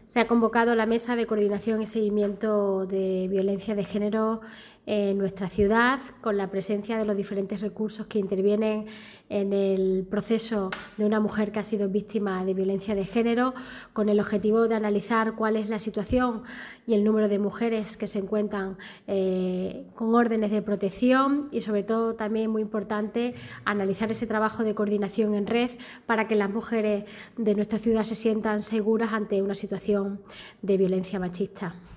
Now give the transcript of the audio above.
Se ha convocado la Mesa de Coordinación y Seguimiento de Violencia de Género en nuestra ciudad, con la presencia de los diferentes recursos que intervienen en el proceso de una mujer que ha sido víctima de violencia de género, con el objetivo de analizar cuál es la situación y el número de mujeres que se encuentran con órdenes de protección y, sobre todo, también muy importante, analizar ese trabajo de coordinación en red para que las mujeres de nuestra ciudad se sientan seguras ante una situación de violencia machista.